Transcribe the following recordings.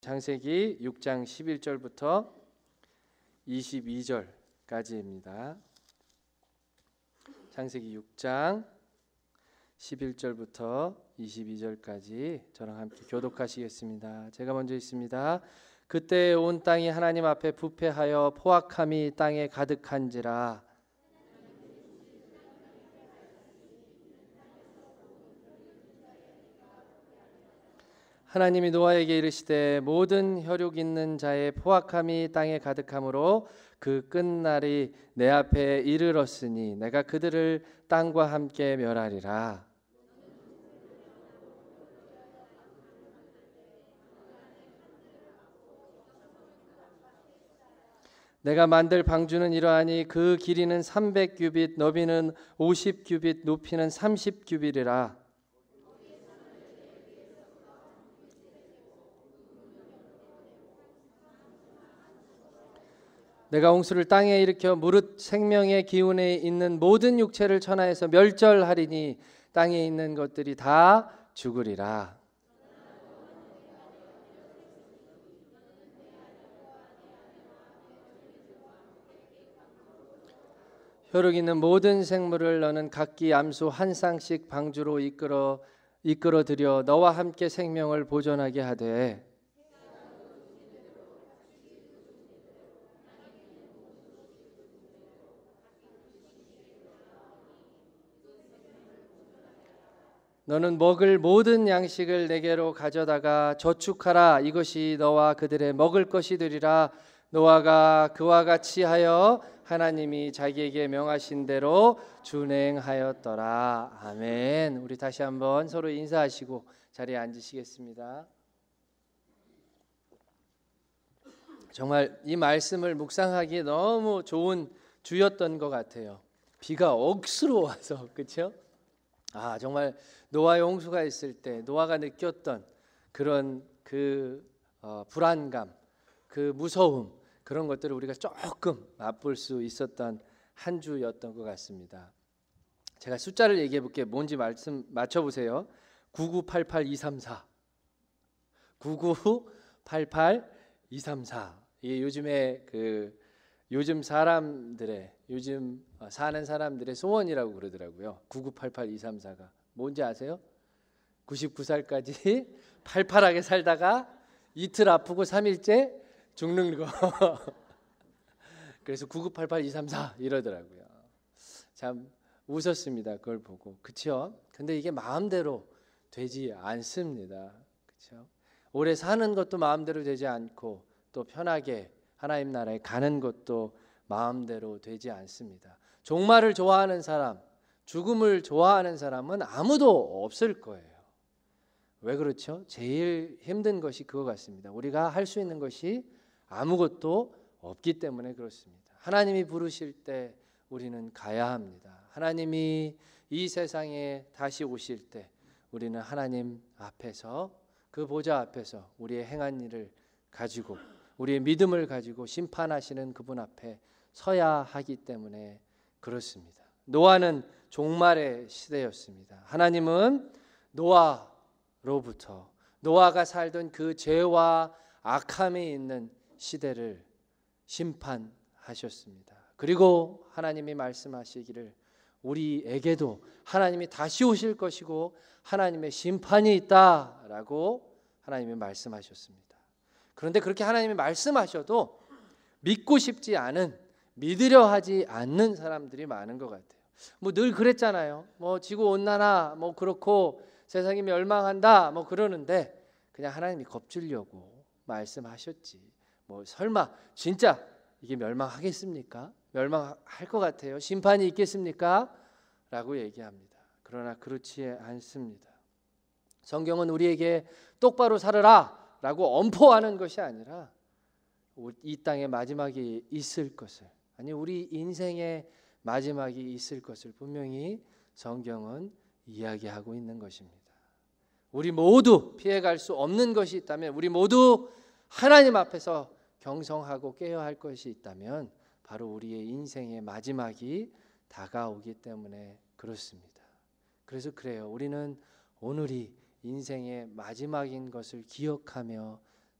창세기 6장 11절부터 22절까지입니다. 창세기 6장 11절부터 22절까지 저랑 함께 교독하시겠습니다. 제가 먼저 읽습니다. 그때 온 땅이 하나님 앞에 부패하여 포악함이 땅에 가득한지라. 하나님이 노아에게 이르시되 모든 혈육 있는 자의 포악함이 땅에 가득하므로 그 끝날이 내 앞에 이르렀으니 내가 그들을 땅과 함께 멸하리라. 내가 만들 방주는 이러하니 그 길이는 300규빗, 너비는 50규빗, 높이는 30규빗이라. 내가 홍수를 땅에 일으켜 무릇 생명의 기운에 있는 모든 육체를 천하에서 멸절하리니 땅에 있는 것들이 다 죽으리라. 혈육 있는 모든 생물을 너는 각기 암수 한 쌍씩 방주로 이끌어 들여 너와 함께 생명을 보존하게 하되, 너는 먹을 모든 양식을 내게로 가져다가 저축하라. 이것이 너와 그들의 먹을 것이 되리라. 노아가 그와 같이 하여 하나님이 자기에게 명하신 대로 준행하였더라. 아멘. 우리 다시 한번 서로 인사하시고 자리에 앉으시겠습니다. 정말 이 말씀을 묵상하기에 너무 좋은 주였던 것 같아요. 비가 억수로 와서, 그렇죠? 정말 노아의 홍수가 있을 때 노아가 느꼈던 그런 불안감, 그 무서움, 그런 것들을 우리가 조금 맛볼 수 있었던 한 주였던 것 같습니다. 제가 숫자를 얘기해 볼게요. 뭔지 말씀 맞춰보세요. 9988234 9988234. 이게 요즘에 요즘 사람들의 요즘 사는 사람들의 소원이라고 그러더라고요. 9988234가 뭔지 아세요? 99살까지 팔팔하게 살다가 이틀 아프고 3일째 죽는 거. 그래서 9988234 이러더라고요. 참 웃었습니다. 그걸 보고. 그렇죠? 근데 이게 마음대로 되지 않습니다. 그렇죠? 오래 사는 것도 마음대로 되지 않고 또 편하게 하나님 나라에 가는 것도 마음대로 되지 않습니다. 종말을 좋아하는 사람, 죽음을 좋아하는 사람은 아무도 없을 거예요. 왜 그렇죠? 제일 힘든 것이 그거 같습니다. 우리가 할 수 있는 것이 아무것도 없기 때문에 그렇습니다. 하나님이 부르실 때 우리는 가야 합니다. 하나님이 이 세상에 다시 오실 때 우리는 하나님 앞에서, 그 보좌 앞에서 우리의 행한 일을 가지고, 우리의 믿음을 가지고 심판하시는 그분 앞에 서야 하기 때문에 그렇습니다. 노아는 종말의 시대였습니다. 하나님은 노아로부터, 노아가 살던 그 죄와 악함이 있는 시대를 심판하셨습니다. 그리고 하나님이 말씀하시기를 우리에게도 하나님이 다시 오실 것이고 하나님의 심판이 있다라고 하나님이 말씀하셨습니다. 그런데 그렇게 하나님이 말씀하셔도 믿고 싶지 않은, 믿으려 하지 않는 사람들이 많은 것 같아요. 늘 그랬잖아요. 지구 온난화 그렇고 세상이 멸망한다 그러는데 그냥 하나님이 겁주려고 말씀하셨지. 설마 진짜 이게 멸망하겠습니까? 멸망할 것 같아요. 심판이 있겠습니까? 라고 얘기합니다. 그러나 그렇지 않습니다. 성경은 우리에게 똑바로 살아라 라고 엄포하는 것이 아니라 이 땅에 마지막이 있을 것을, 아니 우리 인생의 마지막이 있을 것을 분명히 성경은 이야기하고 있는 것입니다. 우리 모두 피해갈 수 없는 것이 있다면, 우리 모두 하나님 앞에서 경성하고 깨어야 할 것이 있다면 바로 우리의 인생의 마지막이 다가오기 때문에 그렇습니다. 그래서 그래요. 우리는 오늘이 인생의 마지막인 것을 기억하며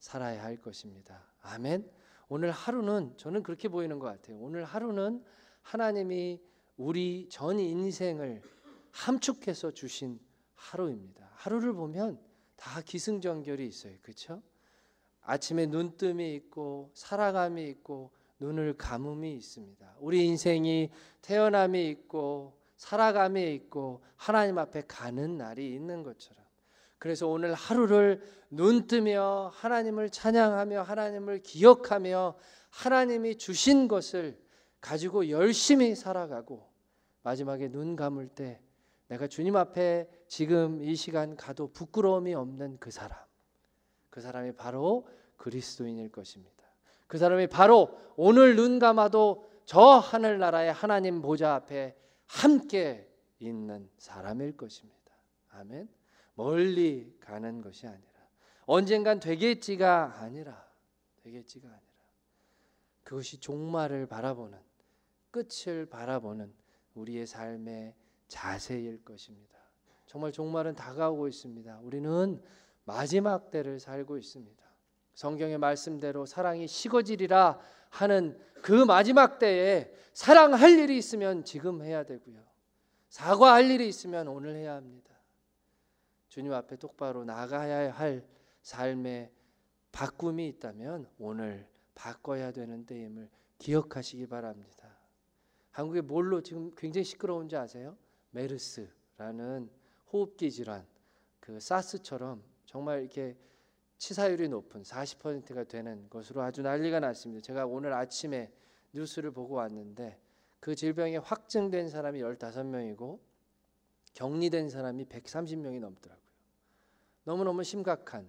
살아야 할 것입니다. 아멘. 오늘 하루는 저는 그렇게 보이는 것 같아요. 오늘 하루는 하나님이 우리 전 인생을 함축해서 주신 하루입니다. 하루를 보면 다 기승전결이 있어요. 그렇죠? 아침에 눈뜸이 있고 살아감이 있고 눈을 감음이 있습니다. 우리 인생이 태어남이 있고 살아감이 있고 하나님 앞에 가는 날이 있는 것처럼, 그래서 오늘 하루를 눈뜨며 하나님을 찬양하며 하나님을 기억하며 하나님이 주신 것을 가지고 열심히 살아가고 마지막에 눈 감을 때 내가 주님 앞에 지금 이 시간 가도 부끄러움이 없는 그 사람이 바로 그리스도인일 것입니다. 그 사람이 바로 오늘 눈 감아도 저 하늘나라의 하나님 보좌 앞에 함께 있는 사람일 것입니다. 아멘. 멀리 가는 것이 아니라, 언젠간 되겠지가 아니라 그것이 종말을 바라보는, 끝을 바라보는 우리의 삶의 자세일 것입니다. 정말 종말은 다가오고 있습니다. 우리는 마지막 때를 살고 있습니다. 성경의 말씀대로 사랑이 식어지리라 하는 그 마지막 때에 사랑할 일이 있으면 지금 해야 되고요, 사과할 일이 있으면 오늘 해야 합니다. 주님 앞에 똑바로 나가야 할 삶의 바꿈이 있다면 오늘 바꿔야 되는 때임을 기억하시기 바랍니다. 한국에 뭘로 지금 굉장히 시끄러운지 아세요? 메르스라는 호흡기 질환, 그 사스처럼 정말 이렇게 치사율이 높은 40%가 되는 것으로 아주 난리가 났습니다. 제가 오늘 아침에 뉴스를 보고 왔는데 그 질병에 확정된 사람이 15명이고 격리된 사람이 130명이 넘더라고요. 너무너무 심각한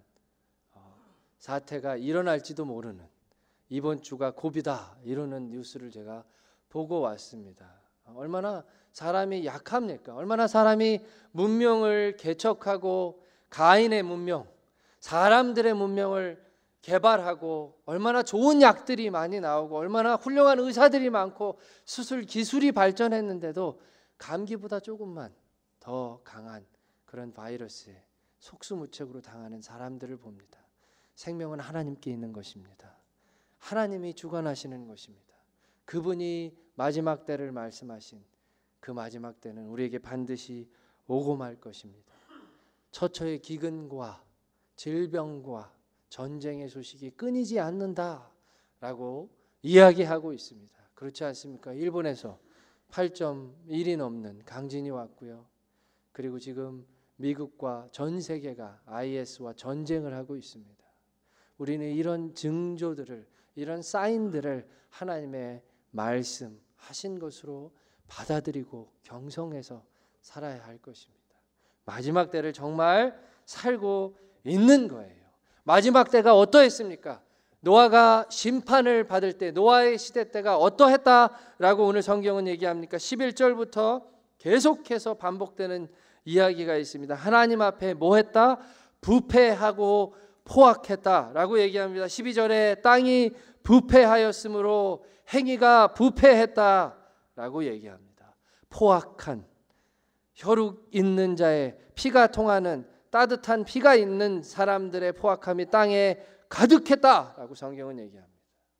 사태가 일어날지도 모르는, 이번 주가 고비다 이러는 뉴스를 제가 보고 왔습니다. 얼마나 사람이 약합니까? 얼마나 사람이 문명을 개척하고 가인의 문명, 사람들의 문명을 개발하고 얼마나 좋은 약들이 많이 나오고 얼마나 훌륭한 의사들이 많고 수술 기술이 발전했는데도 감기보다 조금만 더 강한 그런 바이러스에 속수무책으로 당하는 사람들을 봅니다. 생명은 하나님께 있는 것입니다. 하나님이 주관하시는 것입니다. 그분이 마지막 때를 말씀하신 그 마지막 때는 우리에게 반드시 오고 말 것입니다. 처처의 기근과 질병과 전쟁의 소식이 끊이지 않는다라고 이야기하고 있습니다. 그렇지 않습니까? 일본에서 8.1이 넘는 강진이 왔고요. 그리고 지금 미국과 전 세계가 IS와 전쟁을 하고 있습니다. 우리는 이런 징조들을, 이런 사인들을 하나님의 말씀하신 것으로 받아들이고 경성해서 살아야 할 것입니다. 마지막 때를 정말 살고 있는 거예요. 마지막 때가 어떠했습니까? 노아가 심판을 받을 때, 노아의 시대 때가 어떠했다라고 오늘 성경은 얘기합니까? 11절부터 계속해서 반복되는 이야기가 있습니다. 하나님 앞에 뭐 했다? 부패하고 포악했다라고 얘기합니다. 12절에 땅이 부패하였으므로 행위가 부패했다라고 얘기합니다. 포악한, 혈육 있는 자의 피가 통하는, 따뜻한 피가 있는 사람들의 포악함이 땅에 가득했다라고 성경은 얘기합니다.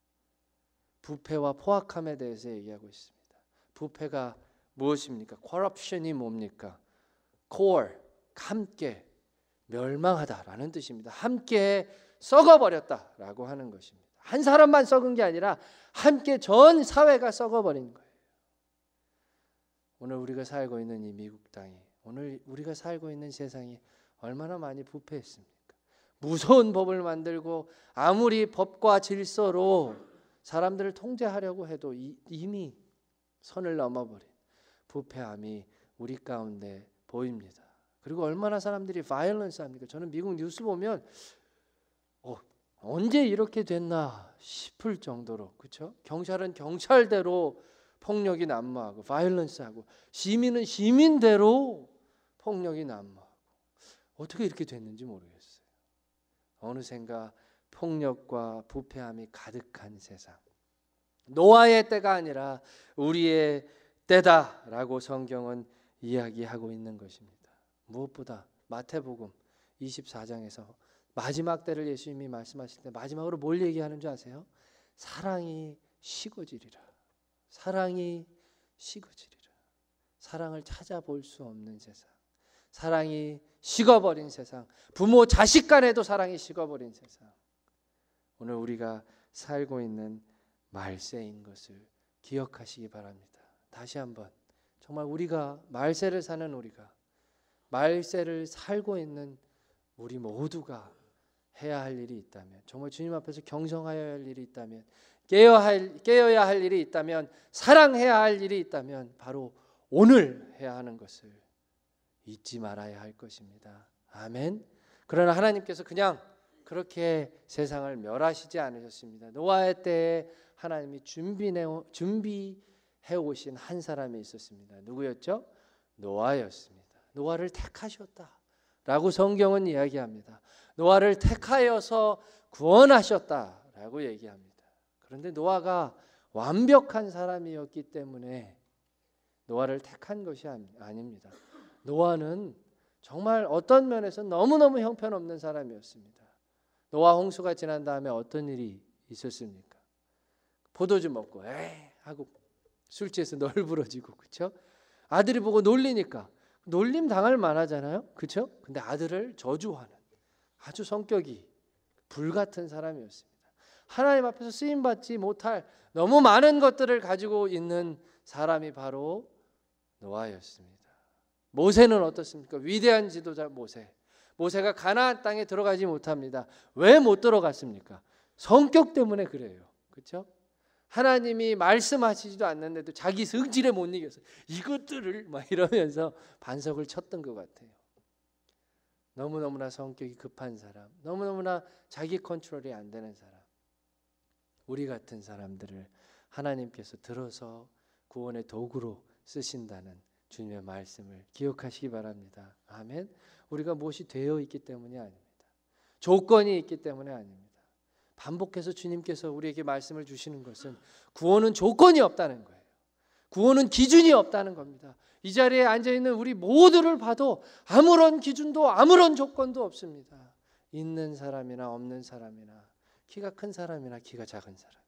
부패와 포악함에 대해서 얘기하고 있습니다. 부패가 무엇입니까? corruption이 뭡니까? core, 함께 멸망하다라는 뜻입니다. 함께 썩어버렸다라고 하는 것입니다. 한 사람만 썩은 게 아니라 함께 전 사회가 썩어버린 거예요. 오늘 우리가 살고 있는 이 미국 땅이, 오늘 우리가 살고 있는 세상이 얼마나 많이 부패했습니까? 무서운 법을 만들고 아무리 법과 질서로 사람들을 통제하려고 해도 이미 선을 넘어버린 부패함이 우리 가운데 보입니다. 그리고 얼마나 사람들이 바이올런스 합니까? 저는 미국 뉴스 보면 언제 이렇게 됐나 싶을 정도로, 그렇죠? 경찰은 경찰대로 폭력이 난무하고 바이올런스하고, 시민은 시민대로 폭력이 난무하고, 어떻게 이렇게 됐는지 모르겠어요. 어느샌가 폭력과 부패함이 가득한 세상, 노아의 때가 아니라 우리의 때다라고 성경은 이야기하고 있는 것입니다. 무엇보다 마태복음 24장에서 마지막 때를 예수님이 말씀하실 때 마지막으로 뭘 얘기하는 줄 아세요? 사랑이 식어지리라. 사랑이 식어지리라. 사랑을 찾아볼 수 없는 세상, 사랑이 식어버린 세상, 부모 자식 간에도 사랑이 식어버린 세상, 오늘 우리가 살고 있는 말세인 것을 기억하시기 바랍니다. 다시 한번 정말 우리가 말세를 사는 우리가, 말세를 살고 있는 우리 모두가 해야 할 일이 있다면, 정말 주님 앞에서 경성하여야 할 일이 있다면, 깨어야 할 일이 있다면, 사랑해야 할 일이 있다면 바로 오늘 해야 하는 것을 잊지 말아야 할 것입니다. 아멘. 그러나 하나님께서 그냥 그렇게 세상을 멸하시지 않으셨습니다. 노아의 때에 하나님이 준비해 오신 한 사람이 있었습니다. 누구였죠? 노아였습니다. 노아를 택하셨다라고 성경은 이야기합니다. 노아를 택하여서 구원하셨다라고 얘기합니다. 그런데 노아가 완벽한 사람이었기 때문에 노아를 택한 것이 아닙니다. 노아는 정말 어떤 면에서 너무너무 형편없는 사람이었습니다. 노아 홍수가 지난 다음에 어떤 일이 있었습니까? 포도주 먹고 에이 하고 술 취해서 널브러지고, 그렇죠? 아들이 보고 놀리니까 놀림 당할 만하잖아요, 그렇죠? 근데 아들을 저주하는 아주 성격이 불같은 사람이었습니다. 하나님 앞에서 쓰임 받지 못할 너무 많은 것들을 가지고 있는 사람이 바로 노아였습니다. 모세는 어떻습니까? 위대한 지도자 모세가 가나안 땅에 들어가지 못합니다. 왜 못 들어갔습니까? 성격 때문에 그래요. 그렇죠? 하나님이 말씀하시지도 않는데도 자기 성질에 못 이겨서 이것들을 막 이러면서 반석을 쳤던 것 같아요. 너무너무나 성격이 급한 사람, 너무너무나 자기 컨트롤이 안 되는 사람, 우리 같은 사람들을 하나님께서 들어서 구원의 도구로 쓰신다는 주님의 말씀을 기억하시기 바랍니다. 아멘. 우리가 무엇이 되어 있기 때문이 아닙니다. 조건이 있기 때문에 아닙니다. 반복해서 주님께서 우리에게 말씀을 주시는 것은 구원은 조건이 없다는 거예요. 구원은 기준이 없다는 겁니다. 이 자리에 앉아있는 우리 모두를 봐도 아무런 기준도 아무런 조건도 없습니다. 있는 사람이나 없는 사람이나 키가 큰 사람이나 키가 작은 사람이나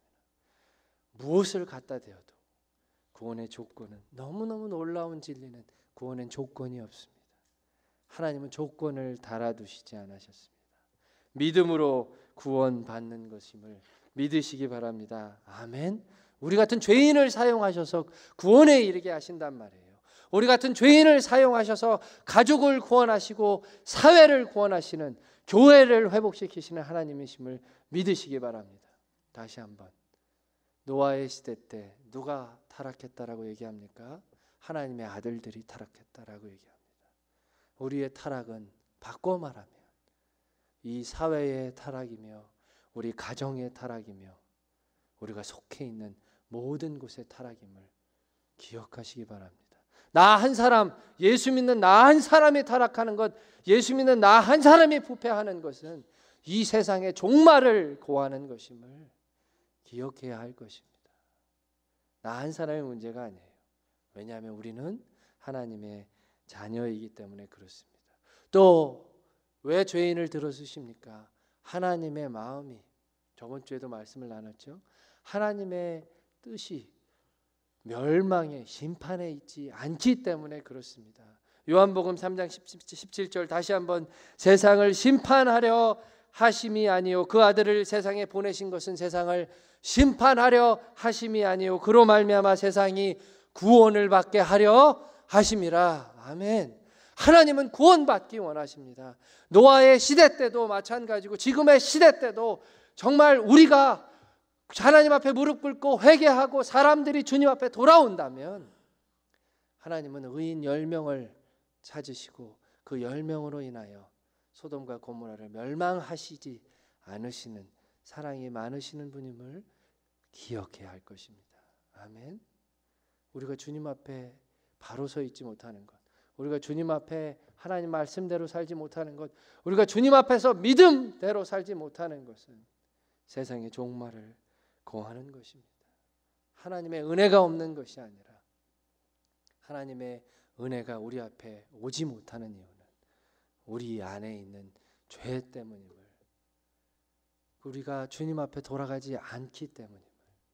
무엇을 갖다 대어도 구원의 조건은, 너무너무 놀라운 진리는 구원엔 조건이 없습니다. 하나님은 조건을 달아두시지 않으셨습니다. 믿음으로 구원받는 것임을 믿으시기 바랍니다. 아멘. 우리 같은 죄인을 사용하셔서 구원에 이르게 하신단 말이에요. 우리 같은 죄인을 사용하셔서 가족을 구원하시고 사회를 구원하시는, 교회를 회복시키시는 하나님이심을 믿으시기 바랍니다. 다시 한번, 노아의 시대 때 누가 타락했다라고 얘기합니까? 하나님의 아들들이 타락했다라고 얘기합니다. 우리의 타락은 바꿔 말하면 이 사회의 타락이며 우리 가정의 타락이며 우리가 속해 있는 모든 곳의 타락임을 기억하시기 바랍니다. 나 한 사람, 예수 믿는 나 한 사람이 타락하는 것, 예수 믿는 나 한 사람이 부패하는 것은 이 세상의 종말을 고하는 것임을 기억해야 할 것입니다. 나 한 사람의 문제가 아니에요. 왜냐하면 우리는 하나님의 자녀이기 때문에 그렇습니다. 또 왜 죄인을 들어주십니까? 하나님의 마음이, 저번 주에도 말씀을 나눴죠. 하나님의 뜻이 멸망에, 심판에 있지 않기 때문에 그렇습니다. 요한복음 3장 17절 다시 한번, 세상을 심판하려 하심이 아니요 그 아들을 세상에 보내신 것은 세상을 심판하려 하심이 아니요 그로 말미암아 세상이 구원을 받게 하려 하심이라. 아멘. 하나님은 구원받기 원하십니다. 노아의 시대 때도 마찬가지고 지금의 시대 때도 정말 우리가 하나님 앞에 무릎 꿇고 회개하고 사람들이 주님 앞에 돌아온다면 하나님은 의인 10명을 찾으시고 그 10명으로 인하여 소돔과 고모라를 멸망하시지 않으시는 사랑이 많으시는 분임을 기억해야 할 것입니다. 아멘. 우리가 주님 앞에 바로 서 있지 못하는 것, 우리가 주님 앞에 하나님 말씀대로 살지 못하는 것, 우리가 주님 앞에서 믿음대로 살지 못하는 것은 세상의 종말을 고하는 것입니다. 하나님의 은혜가 없는 것이 아니라 하나님의 은혜가 우리 앞에 오지 못하는 이유는 우리 안에 있는 죄 때문임을 우리가 주님 앞에 돌아가지 않기 때문임을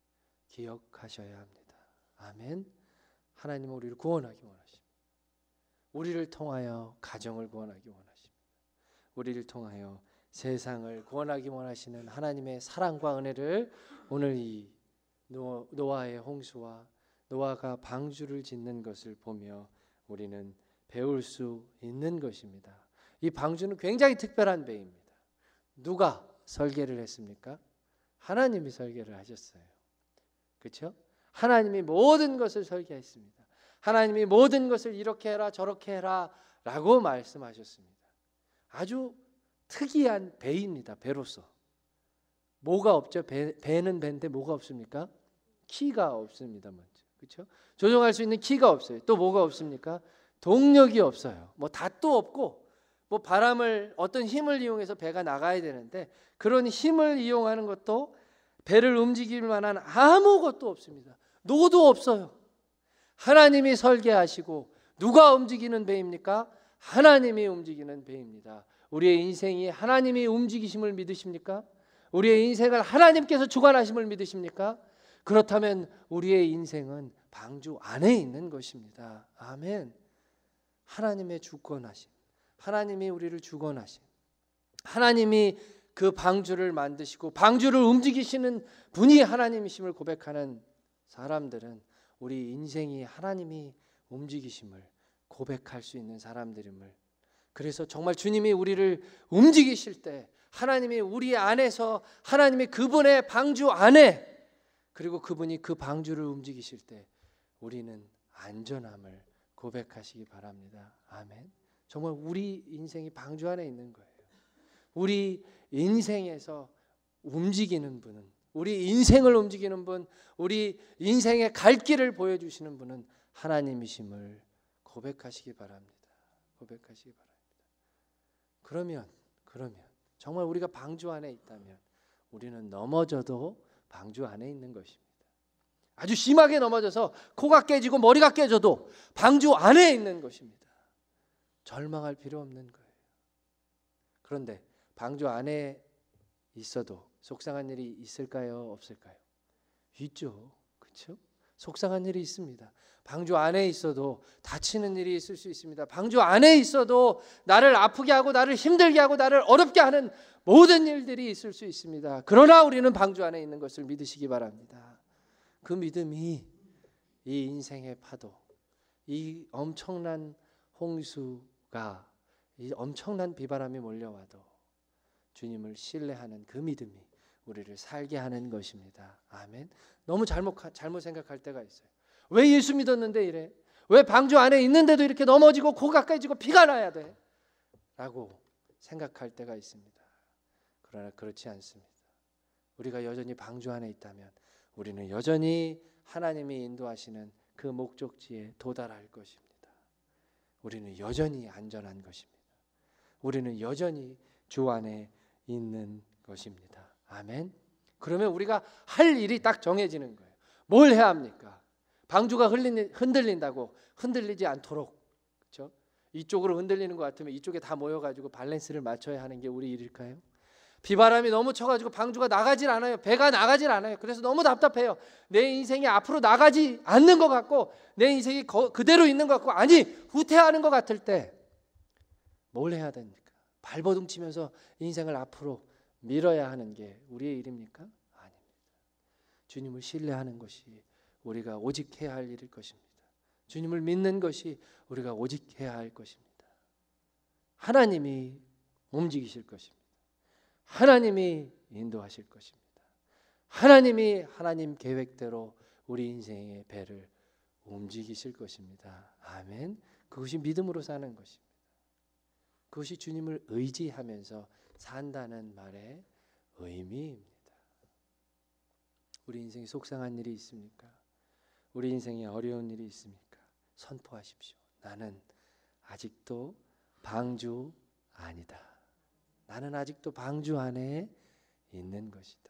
기억하셔야 합니다. 아멘. 하나님은 우리를 구원하기 원하십니다. 우리를 통하여 가정을 구원하기 원하십니다. 우리를 통하여 세상을 구원하기 원하시는 하나님의 사랑과 은혜를 오늘 이 노아의 홍수와 노아가 방주를 짓는 것을 보며 우리는 배울 수 있는 것입니다. 이 방주는 굉장히 특별한 배입니다. 누가 설계를 했습니까? 하나님이 설계를 하셨어요. 그렇죠? 하나님이 모든 것을 설계했습니다. 하나님이 모든 것을 이렇게 해라 저렇게 해라 라고 말씀하셨습니다. 아주 특이한 배입니다. 배로서 뭐가 없죠? 배는 배인데 뭐가 없습니까? 키가 없습니다. 먼저. 그렇죠? 조종할 수 있는 키가 없어요. 또 뭐가 없습니까? 동력이 없어요. 뭐 닷도 없고 뭐 바람을 어떤 힘을 이용해서 배가 나가야 되는데 그런 힘을 이용하는 것도 배를 움직일 만한 아무것도 없습니다. 노도 없어요. 하나님이 설계하시고 누가 움직이는 배입니까? 하나님이 움직이는 배입니다. 우리의 인생이 하나님이 움직이심을 믿으십니까? 우리의 인생을 하나님께서 주관하심을 믿으십니까? 그렇다면 우리의 인생은 방주 안에 있는 것입니다. 아멘. 하나님의 주권하심, 하나님이 우리를 주권하심, 하나님이 그 방주를 만드시고 방주를 움직이시는 분이 하나님이심을 고백하는 사람들은 우리 인생이 하나님이 움직이심을 고백할 수 있는 사람들임을, 그래서 정말 주님이 우리를 움직이실 때 하나님이 우리 안에서 하나님이 그분의 방주 안에, 그리고 그분이 그 방주를 움직이실 때 우리는 안전함을 고백하시기 바랍니다. 아멘. 정말 우리 인생이 방주 안에 있는 거예요. 우리 인생에서 움직이는 분은, 우리 인생을 움직이는 분, 우리 인생의 갈 길을 보여주시는 분은 하나님이심을 고백하시기 바랍니다. 고백하시기 바랍니다. 그러면 정말 우리가 방주 안에 있다면 우리는 넘어져도 방주 안에 있는 것입니다. 아주 심하게 넘어져서 코가 깨지고 머리가 깨져도 방주 안에 있는 것입니다. 절망할 필요 없는 거예요. 그런데 방주 안에 있어도 속상한 일이 있을까요? 없을까요? 있죠. 그렇죠? 속상한 일이 있습니다. 방주 안에 있어도 다치는 일이 있을 수 있습니다. 방주 안에 있어도 나를 아프게 하고 나를 힘들게 하고 나를 어렵게 하는 모든 일들이 있을 수 있습니다. 그러나 우리는 방주 안에 있는 것을 믿으시기 바랍니다. 그 믿음이 이 인생의 파도, 이 엄청난 홍수가, 이 엄청난 비바람이 몰려와도 주님을 신뢰하는 그 믿음이 우리를 살게 하는 것입니다. 아멘. 너무 잘못 생각할 때가 있어요. 왜 예수 믿었는데 이래? 왜 방주 안에 있는데도 이렇게 넘어지고 코가 깨지고 피가 나야 돼? 라고 생각할 때가 있습니다. 그러나 그렇지 않습니다. 우리가 여전히 방주 안에 있다면 우리는 여전히 하나님이 인도하시는 그 목적지에 도달할 것입니다. 우리는 여전히 안전한 것입니다. 우리는 여전히 주 안에 있는 것입니다. 아멘. 그러면 우리가 할 일이 딱 정해지는 거예요. 뭘 해야 합니까? 방주가 흔들린다고 흔들리지 않도록, 그렇죠? 이쪽으로 흔들리는 것 같으면 이쪽에 다 모여가지고 밸런스를 맞춰야 하는 게 우리 일일까요? 비바람이 너무 쳐가지고 방주가 나가질 않아요. 배가 나가질 않아요. 그래서 너무 답답해요. 내 인생이 앞으로 나가지 않는 것 같고 내 인생이 그대로 있는 것 같고 아니 후퇴하는 것 같을 때 뭘 해야 됩니까? 발버둥 치면서 인생을 앞으로 밀어야 하는 게 우리의 일입니까? 아닙니다. 주님을 신뢰하는 것이 우리가 오직 해야 할 일일 것입니다. 주님을 믿는 것이 우리가 오직 해야 할 것입니다. 하나님이 움직이실 것입니다. 하나님이 인도하실 것입니다. 하나님이 하나님 계획대로 우리 인생의 배를 움직이실 것입니다. 아멘. 그것이 믿음으로 사는 것입니다. 그것이 주님을 의지하면서 산다는 말의 의미입니다. 우리 인생에 속상한 일이 있습니까? 우리 인생에 어려운 일이 있습니까? 선포하십시오. 나는 아직도 방주 아니다. 나는 아직도 방주 안에 있는 것이다.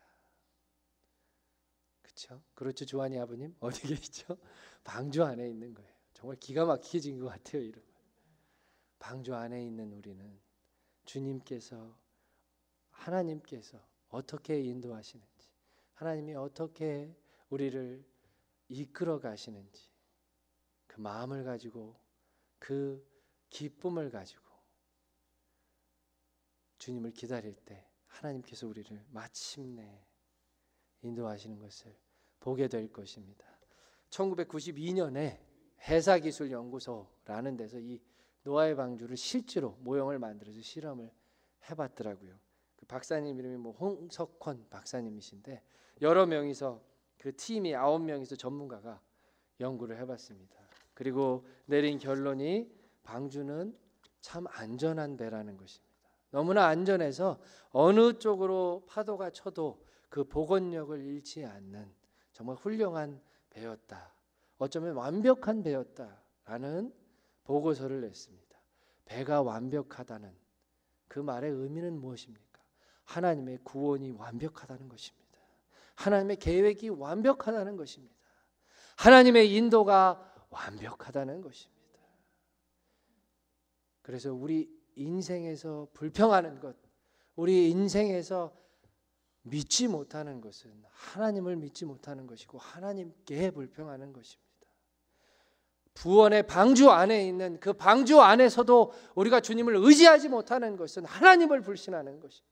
그렇죠? 그렇죠, 조한이 아버님? 어디 계시죠? 방주 안에 있는 거예요. 정말 기가 막히게 진 것 같아요. 이런 방주 안에 있는 우리는 주님께서, 하나님께서 어떻게 인도하시는지, 하나님이 어떻게 우리를 이끌어 가시는지 그 마음을 가지고 그 기쁨을 가지고 주님을 기다릴 때 하나님께서 우리를 마침내 인도하시는 것을 보게 될 것입니다. 1992년에 해사기술연구소라는 데서 이 노아의 방주를 실제로 모형을 만들어서 실험을 해봤더라고요. 그 박사님 이름이 홍석헌 박사님이신데 여러 명이서 그 팀이 9명이서 전문가가 연구를 해봤습니다. 그리고 내린 결론이 방주는 참 안전한 배라는 것입니다. 너무나 안전해서 어느 쪽으로 파도가 쳐도 그 복원력을 잃지 않는 정말 훌륭한 배였다. 어쩌면 완벽한 배였다라는 보고서를 냈습니다. 배가 완벽하다는 그 말의 의미는 무엇입니까? 하나님의 구원이 완벽하다는 것입니다. 하나님의 계획이 완벽하다는 것입니다. 하나님의 인도가 완벽하다는 것입니다. 그래서 우리 인생에서 불평하는 것, 우리 인생에서 믿지 못하는 것은 하나님을 믿지 못하는 것이고 하나님께 불평하는 것입니다. 구원의 방주 안에 있는 그 방주 안에서도 우리가 주님을 의지하지 못하는 것은 하나님을 불신하는 것입니다.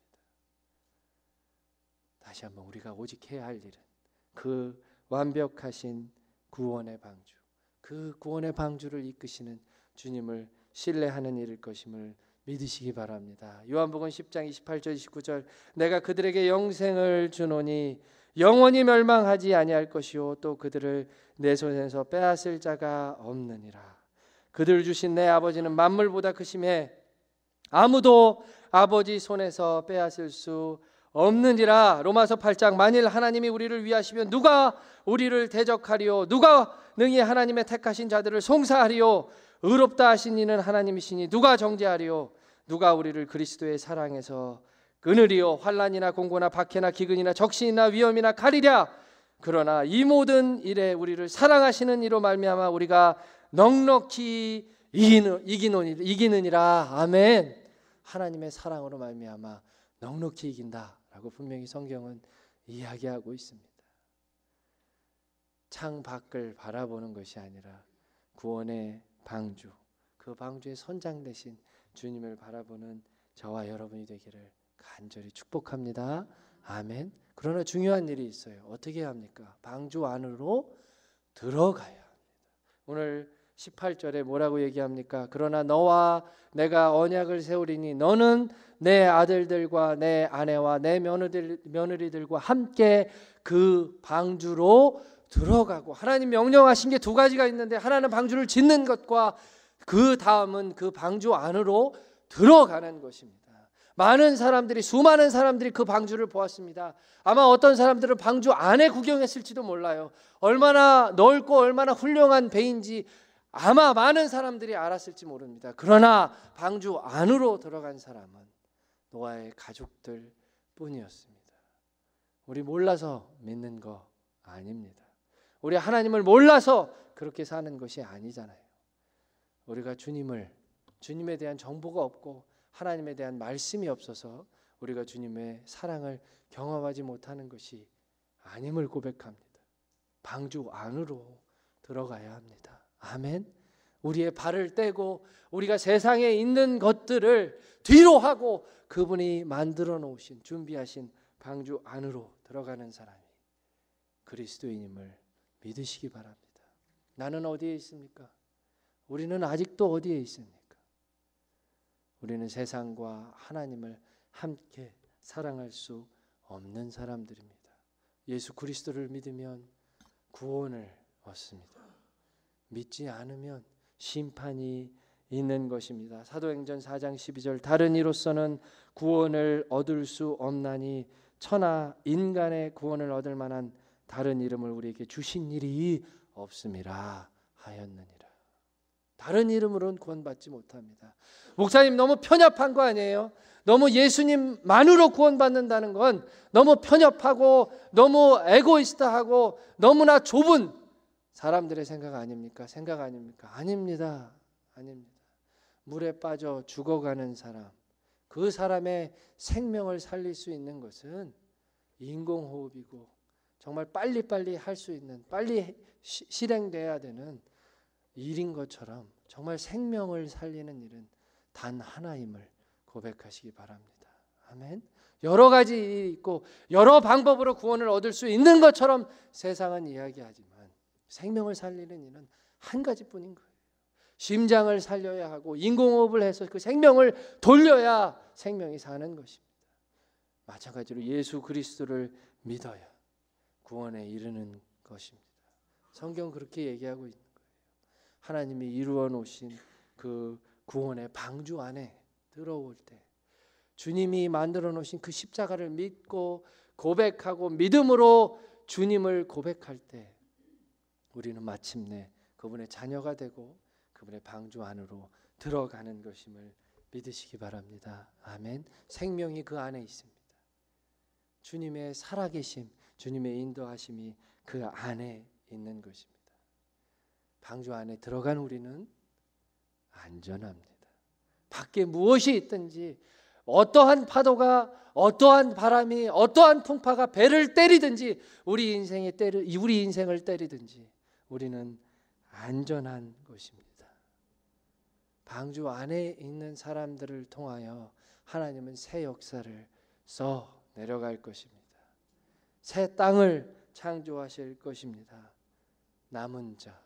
다시 한번 우리가 오직 해야 할 일은 그 완벽하신 구원의 방주, 그 구원의 방주를 이끄시는 주님을 신뢰하는 일일 것임을 믿으시기 바랍니다. 요한복음 10장 28절 29절 내가 그들에게 영생을 주노니 영원히 멸망하지 아니할 것이요 또 그들을 내 손에서 빼앗을 자가 없느니라. 그들 주신 내 아버지는 만물보다 크심에 아무도 아버지 손에서 빼앗을 수 없느니라. 로마서 8장 만일 하나님이 우리를 위하시면 누가 우리를 대적하리요? 누가 능히 하나님의 택하신 자들을 송사하리요? 의롭다 하신 이는 하나님이시니 누가 정죄하리요? 누가 우리를 그리스도의 사랑에서 끊으리요? 환난이나 공고나 박해나 기근이나 적신이나 위험이나 가리랴. 그러나 이 모든 일에 우리를 사랑하시는 이로 말미암아 우리가 넉넉히 이기느니라. 아멘. 하나님의 사랑으로 말미암아 넉넉히 이긴다라고 분명히 성경은 이야기하고 있습니다. 창 밖을 바라보는 것이 아니라 구원의 방주, 그 방주의 선장 되신 주님을 바라보는 저와 여러분이 되기를 간절히 축복합니다. 아멘. 그러나 중요한 일이 있어요. 어떻게 해야 합니까? 방주 안으로 들어가야 합니다. 오늘 18절에 뭐라고 얘기합니까? 그러나 너와 내가 언약을 세우리니 너는 내 아들들과 내 아내와 내 며느리들과 함께 그 방주로 들어가고, 하나님 명령하신 게 두 가지가 있는데 하나는 방주를 짓는 것과 그 다음은 그 방주 안으로 들어가는 것입니다. 많은 사람들이, 수많은 사람들이 그 방주를 보았습니다. 아마 어떤 사람들은 방주 안에 구경했을지도 몰라요. 얼마나 넓고 얼마나 훌륭한 배인지 아마 많은 사람들이 알았을지 모릅니다. 그러나 방주 안으로 들어간 사람은 노아의 가족들 뿐이었습니다. 우리 몰라서 믿는 거 아닙니다. 우리 하나님을 몰라서 그렇게 사는 것이 아니잖아요. 우리가 주님에 대한 정보가 없고 하나님에 대한 말씀이 없어서 우리가 주님의 사랑을 경험하지 못하는 것이 아님을 고백합니다. 방주 안으로 들어가야 합니다. 아멘. 우리의 발을 떼고 우리가 세상에 있는 것들을 뒤로 하고 그분이 만들어 놓으신, 준비하신 방주 안으로 들어가는 사람이 그리스도인임을 믿으시기 바랍니다. 나는 어디에 있습니까? 우리는 아직도 어디에 있습니까? 우리는 세상과 하나님을 함께 사랑할 수 없는 사람들입니다. 예수 그리스도를 믿으면 구원을 얻습니다. 믿지 않으면 심판이 있는 것입니다. 사도행전 4장 12절 다른 이로서는 구원을 얻을 수 없나니 천하 인간의 구원을 얻을 만한 다른 이름을 우리에게 주신 일이 없음이라 하였느니라. 다른 이름으로는 구원받지 못합니다. 목사님 너무 편협한 거 아니에요? 너무 예수님만으로 구원받는다는 건 너무 편협하고 너무 에고이스트하고 너무나 좁은 사람들의 생각 아닙니까? 생각 아닙니까? 아닙니다. 아닙니다. 물에 빠져 죽어가는 사람, 그 사람의 생명을 살릴 수 있는 것은 인공호흡이고 정말 빨리빨리 할 수 있는, 빨리 실행돼야 되는 일인 것처럼 정말 생명을 살리는 일은 단 하나임을 고백하시기 바랍니다. 아멘. 여러 가지 일이 있고 여러 방법으로 구원을 얻을 수 있는 것처럼 세상은 이야기하지만 생명을 살리는 일은 한 가지뿐인 거예요. 심장을 살려야 하고 인공호흡을 해서 그 생명을 돌려야 생명이 사는 것입니다. 마찬가지로 예수 그리스도를 믿어야 구원에 이르는 것입니다. 성경은 그렇게 얘기하고 있는 거예요. 하나님이 이루어 놓으신 그 구원의 방주 안에 들어올 때, 주님이 만들어 놓으신 그 십자가를 믿고 고백하고 믿음으로 주님을 고백할 때 우리는 마침내 그분의 자녀가 되고 그분의 방주 안으로 들어가는 것임을 믿으시기 바랍니다. 아멘. 생명이 그 안에 있습니다. 주님의 살아계심, 주님의 인도하심이 그 안에 있는 것입니다. 방주 안에 들어간 우리는 안전합니다. 밖에 무엇이 있든지, 어떠한 파도가, 어떠한 바람이, 어떠한 풍파가 배를 때리든지, 우리 인생을 때리든지 우리는 안전한 것입니다. 방주 안에 있는 사람들을 통하여 하나님은 새 역사를 써 내려갈 것입니다. 새 땅을 창조하실 것입니다. 남은 자,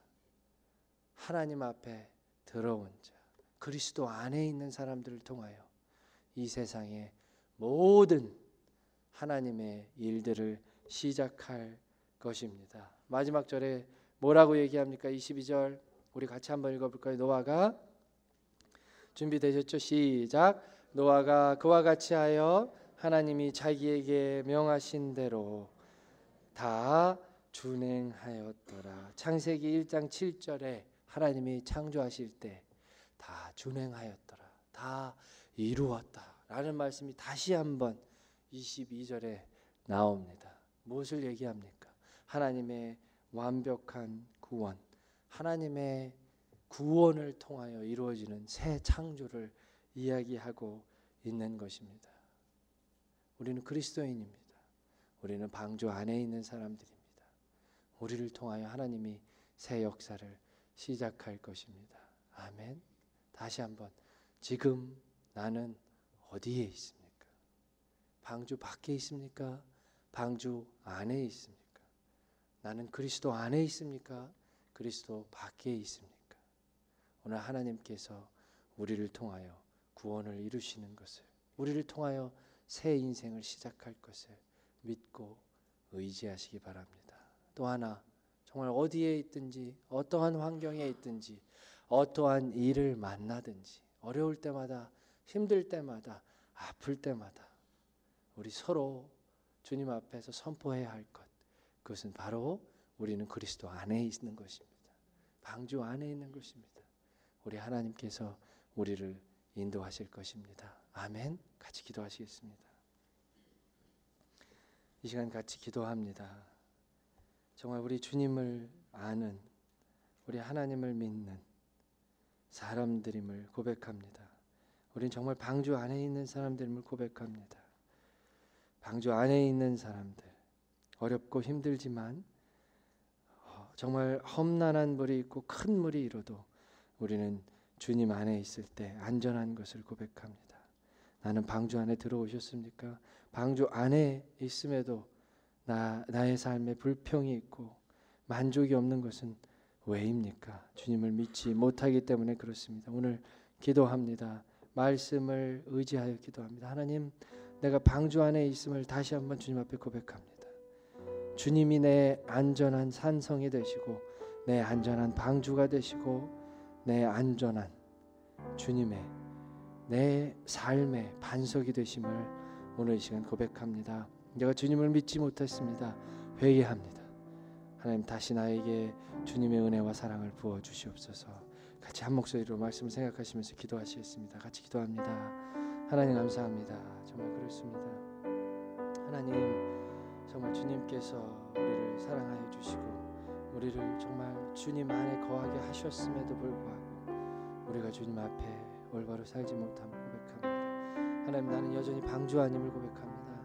하나님 앞에 들어온 자, 그리스도 안에 있는 사람들을 통하여 이 세상의 모든 하나님의 일들을 시작할 것입니다. 마지막 절에 뭐라고 얘기합니까? 22절 우리 같이 한번 읽어볼까요? 노아가, 준비되셨죠? 시작. 노아가 그와 같이 하여 하나님이 자기에게 명하신 대로 다 준행하였더라. 창세기 1장 7절에 하나님이 창조하실 때 다 준행하였더라, 다 이루었다 라는 말씀이 다시 한번 22절에 나옵니다. 무엇을 얘기합니까? 하나님의 완벽한 구원, 하나님의 구원을 통하여 이루어지는 새 창조를 이야기하고 있는 것입니다. 우리는 그리스도인입니다. 우리는 방주 안에 있는 사람들입니다. 우리를 통하여 하나님이 새 역사를 시작할 것입니다. 아멘. 다시 한번, 지금 나는 어디에 있습니까? 방주 밖에 있습니까? 방주 안에 있습니까? 나는 그리스도 안에 있습니까? 그리스도 밖에 있습니까? 오늘 하나님께서 우리를 통하여 구원을 이루시는 것을, 우리를 통하여 새 인생을 시작할 것을 믿고 의지하시기 바랍니다. 또 하나, 정말 어디에 있든지, 어떠한 환경에 있든지, 어떠한 일을 만나든지, 어려울 때마다, 힘들 때마다, 아플 때마다 우리 서로 주님 앞에서 선포해야 할 것, 그것은 바로 우리는 그리스도 안에 있는 것입니다. 방주 안에 있는 것입니다. 우리 하나님께서 우리를 인도하실 것입니다. 아멘. 같이 기도하시겠습니다. 이 시간 같이 기도합니다. 정말 우리 주님을 아는, 우리 하나님을 믿는 사람들임을 고백합니다. 우린 정말 방주 안에 있는 사람들임을 고백합니다. 방주 안에 있는 사람들, 어렵고 힘들지만 정말 험난한 물이 있고 큰 물이 일어도 우리는 주님 안에 있을 때 안전한 것을 고백합니다. 나는 방주 안에 들어오셨습니까? 방주 안에 있음에도 나의 삶에 불평이 있고 만족이 없는 것은 왜입니까? 주님을 믿지 못하기 때문에 그렇습니다. 오늘 기도합니다. 말씀을 의지하여 기도합니다. 하나님, 내가 방주 안에 있음을 다시 한번 주님 앞에 고백합니다. 주님이 내 안전한 산성이 되시고 내 안전한 방주가 되시고 내 안전한 주님의 내 삶의 반석이 되심을 오늘 이 시간 고백합니다. 내가 주님을 믿지 못했습니다. 회개합니다. 하나님, 다시 나에게 주님의 은혜와 사랑을 부어 주시옵소서. 같이 한 목소리로 말씀을 생각하시면서 기도하시겠습니다. 같이 기도합니다. 하나님 감사합니다. 정말 그렇습니다. 하나님, 정말 주님께서 우리를 사랑하여 주시고 우리를 정말 주님 안에 거하게 하셨음에도 불구하고 우리가 주님 앞에 올바로 살지 못함을 고백합니다. 하나님, 나는 여전히 방주 아님을 고백합니다.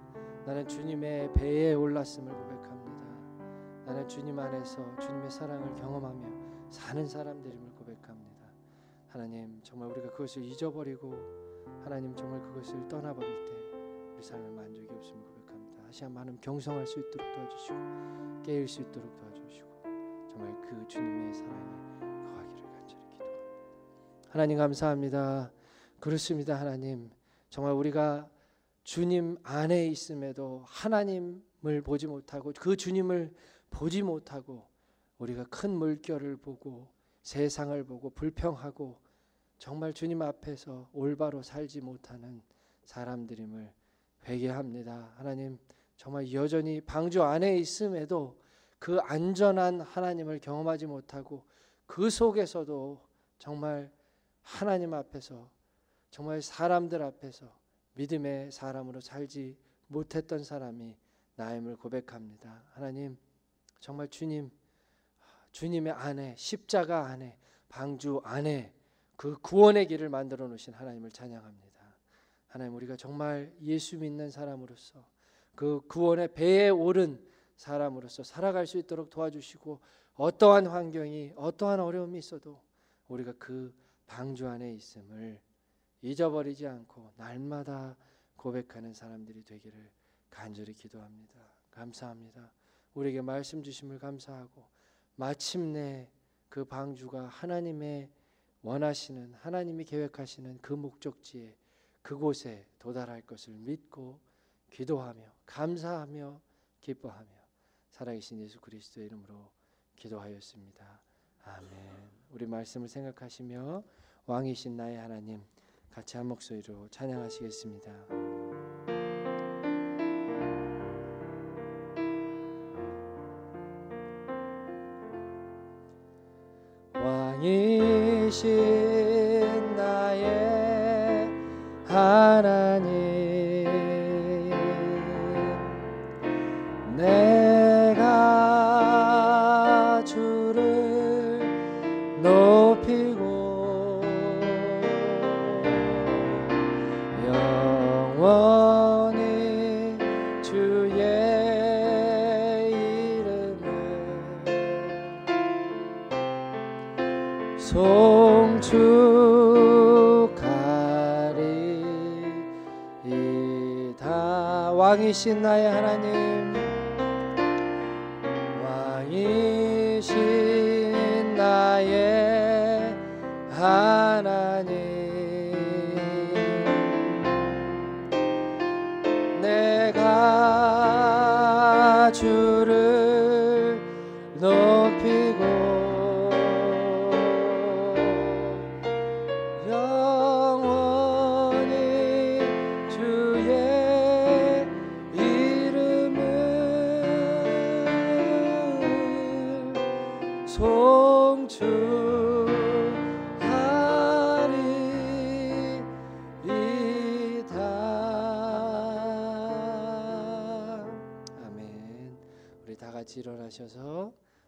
나는 주님의 배에 올랐음을 고백합니다. 나는 주님 안에서 주님의 사랑을 경험하며 사는 사람들임을 고백합니다. 하나님, 정말 우리가 그것을 잊어버리고 하나님 정말 그것을 떠나버릴 때 우리 삶에 만족이 없음을 고백합니다. 다시 한번 하나님 경성할 수 있도록 도와주시고 깨일 수 있도록 도와주시고 정말 그 주님의 사랑에 거하기를 간절히 기도합니다. 하나님 감사합니다. 그렇습니다. 하나님, 정말 우리가 주님 안에 있음에도 하나님을 보지 못하고 그 주님을 보지 못하고 우리가 큰 물결을 보고 세상을 보고 불평하고 정말 주님 앞에서 올바로 살지 못하는 사람들임을 회개합니다. 하나님, 정말 여전히 방주 안에 있음에도 그 안전한 하나님을 경험하지 못하고 그 속에서도 정말 하나님 앞에서 정말 사람들 앞에서 믿음의 사람으로 살지 못했던 사람이 나임을 고백합니다. 하나님, 정말 주님의 안에 십자가 안에 방주 안에 그 구원의 길을 만들어 놓으신 하나님을 찬양합니다. 하나님, 우리가 정말 예수 믿는 사람으로서 그 구원의 배에 오른 사람으로서 살아갈 수 있도록 도와주시고 어떠한 환경이 어떠한 어려움이 있어도 우리가 그 방주 안에 있음을 잊어버리지 않고 날마다 고백하는 사람들이 되기를 간절히 기도합니다. 감사합니다. 우리에게 말씀 주심을 감사하고 마침내 그 방주가 하나님의 원하시는 하나님이 계획하시는 그 목적지에 그곳에 도달할 것을 믿고 기도하며 감사하며 기뻐하며 살아계신 예수 그리스도의 이름으로 기도하였습니다. 아멘. 우리 말씀을 생각하시며 왕이신 나의 하나님 같이 한 목소리로 찬양하시겠습니다. 왕이신 나의 하나님, 내가 주를 높이고 영원히 주의 이름을 송축하리이다. 왕이신 나의 하나님, 왕이신 나의 하나님, 내가 주를 높이고 영원히 주의 이름을 송축하리이다. 아멘. 우리 다 같이 일어나셔서